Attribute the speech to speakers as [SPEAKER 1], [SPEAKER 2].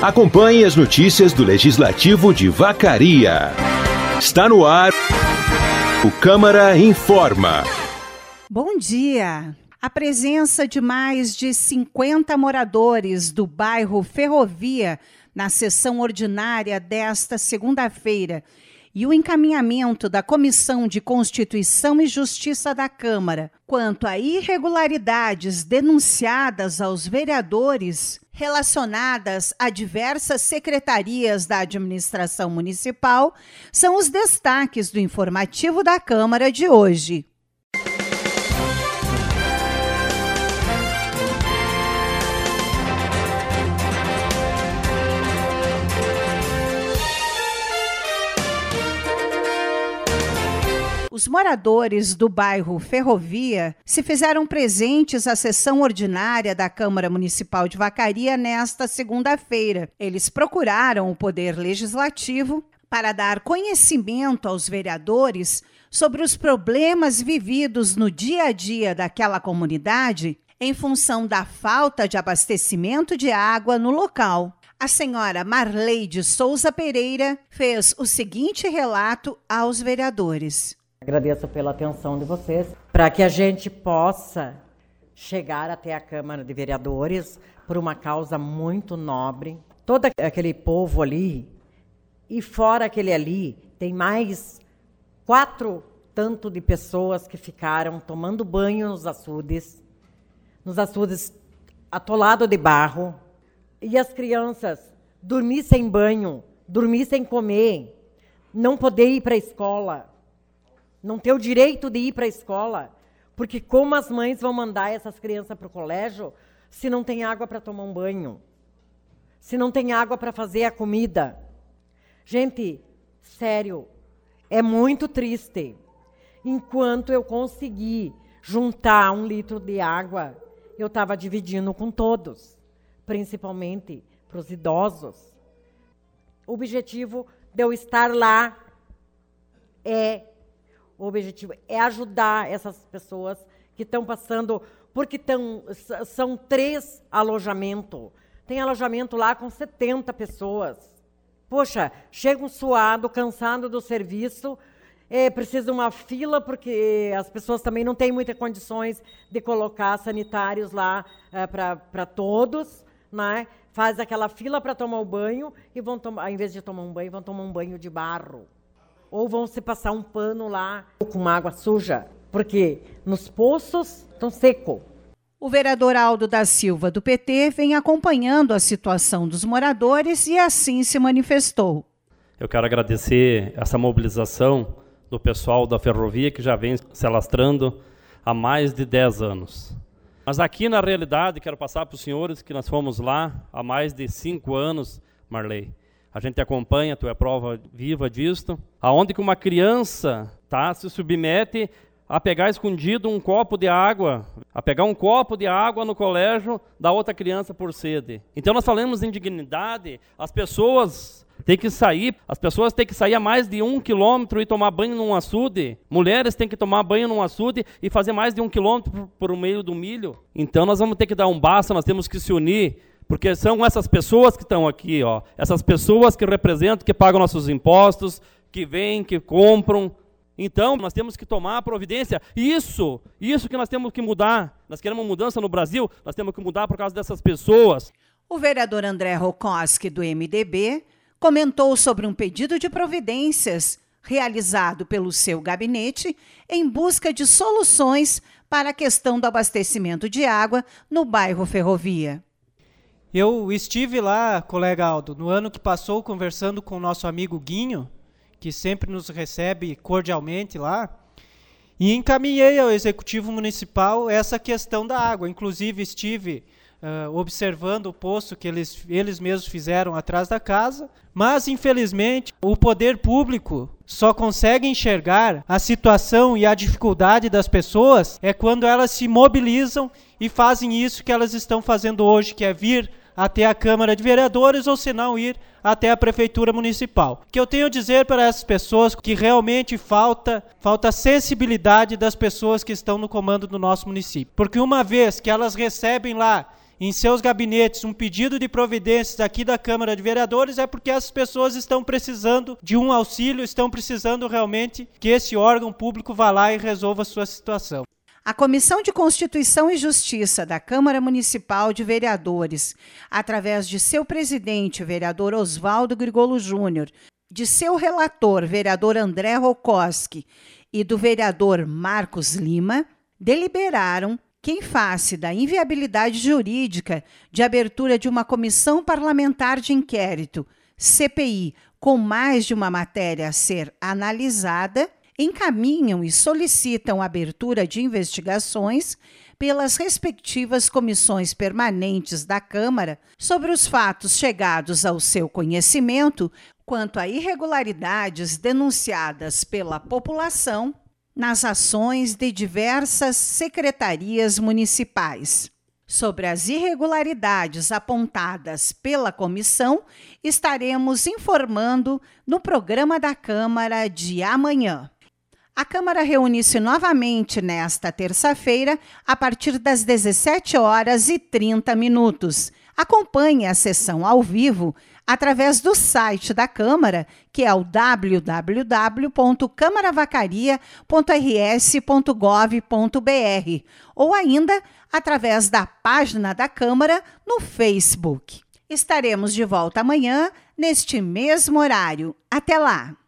[SPEAKER 1] Acompanhe as notícias do Legislativo de Vacaria. Está no ar o Câmara Informa.
[SPEAKER 2] Bom dia! A presença de mais de 50 moradores do bairro Ferrovia na sessão ordinária desta segunda-feira e o encaminhamento da Comissão de Constituição e Justiça da Câmara quanto a irregularidades denunciadas aos vereadores relacionadas a diversas secretarias da administração municipal são os destaques do informativo da Câmara de hoje. Os moradores do bairro Ferrovia se fizeram presentes à sessão ordinária da Câmara Municipal de Vacaria nesta segunda-feira. Eles procuraram o Poder Legislativo para dar conhecimento aos vereadores sobre os problemas vividos no dia a dia daquela comunidade em função da falta de abastecimento de água no local. A senhora Marleide Souza Pereira fez o seguinte relato aos vereadores.
[SPEAKER 3] Agradeço pela atenção de vocês, para que a gente possa chegar até a Câmara de Vereadores por uma causa muito nobre. Todo aquele povo ali, e fora aquele ali, tem mais 4 tanto de pessoas que ficaram tomando banho nos açudes atolado de barro, e as crianças dormir sem banho, dormir sem comer, não poder ir para a escola, não ter o direito de ir para a escola, porque como as mães vão mandar essas crianças para o colégio se não tem água para tomar um banho, se não tem água para fazer a comida? Gente, sério, é muito triste. Enquanto eu consegui juntar 1 litro de água, eu estava dividindo com todos, principalmente para os idosos. O objetivo de eu estar lá O objetivo é ajudar essas pessoas que estão passando, porque são 3 alojamentos. Tem alojamento lá com 70 pessoas. Poxa, chegam suado, cansado do serviço, precisa de uma fila, porque as pessoas também não têm muitas condições de colocar sanitários lá para todos, né? Faz aquela fila para tomar o banho e vão tomar, ao invés de tomar um banho, vão tomar um banho de barro. Ou vão se passar um pano lá com água suja, porque nos poços estão secos.
[SPEAKER 2] O vereador Aldo da Silva, do PT, vem acompanhando a situação dos moradores e assim se manifestou.
[SPEAKER 4] Eu quero agradecer essa mobilização do pessoal da Ferrovia, que já vem se alastrando há mais de 10 anos. Mas aqui, na realidade, quero passar para os senhores que nós fomos lá há mais de 5 anos, Marley. A gente acompanha, tu é prova viva disto, aonde que uma criança se submete a pegar escondido um copo de água, a pegar um copo de água no colégio da outra criança por sede. Então nós falamos em dignidade, as pessoas têm que sair a mais de 1 quilômetro e tomar banho num açude. Mulheres têm que tomar banho num açude e fazer mais de 1 quilômetro por meio do milho. Então nós vamos ter que dar um basta, nós temos que se unir, porque são essas pessoas que estão aqui, essas pessoas que representam, que pagam nossos impostos, que vêm, que compram. Então, nós temos que tomar a providência. Isso que nós temos que mudar. Nós queremos mudança no Brasil, nós temos que mudar por causa dessas pessoas.
[SPEAKER 2] O vereador André Rokoski, do MDB, comentou sobre um pedido de providências realizado pelo seu gabinete em busca de soluções para a questão do abastecimento de água no bairro Ferrovia.
[SPEAKER 5] Eu estive lá, colega Aldo, no ano que passou, conversando com o nosso amigo Guinho, que sempre nos recebe cordialmente lá, e encaminhei ao Executivo Municipal essa questão da água. Inclusive, estive observando o poço que eles mesmos fizeram atrás da casa, mas, infelizmente, o poder público só consegue enxergar a situação e a dificuldade das pessoas quando elas se mobilizam e fazem isso que elas estão fazendo hoje, que é vir até a Câmara de Vereadores, ou se não ir até a Prefeitura Municipal. O que eu tenho a dizer para essas pessoas que realmente falta sensibilidade das pessoas que estão no comando do nosso município. Porque uma vez que elas recebem lá em seus gabinetes um pedido de providências aqui da Câmara de Vereadores, é porque as pessoas estão precisando de um auxílio, estão precisando realmente que esse órgão público vá lá e resolva a sua situação.
[SPEAKER 2] A Comissão de Constituição e Justiça da Câmara Municipal de Vereadores, através de seu presidente, vereador Oswaldo Grigolo Júnior, de seu relator, vereador André Rokoski, e do vereador Marcos Lima, deliberaram que, em face da inviabilidade jurídica de abertura de uma comissão parlamentar de inquérito, CPI, com mais de uma matéria a ser analisada, encaminham e solicitam a abertura de investigações pelas respectivas comissões permanentes da Câmara sobre os fatos chegados ao seu conhecimento quanto a irregularidades denunciadas pela população nas ações de diversas secretarias municipais. Sobre as irregularidades apontadas pela comissão, estaremos informando no programa da Câmara de amanhã. A Câmara reúne-se novamente nesta terça-feira, a partir das 17h30. Acompanhe a sessão ao vivo através do site da Câmara, que é o www.câmaravacarias.rs.gov.br, ou ainda através da página da Câmara no Facebook. Estaremos de volta amanhã, neste mesmo horário. Até lá!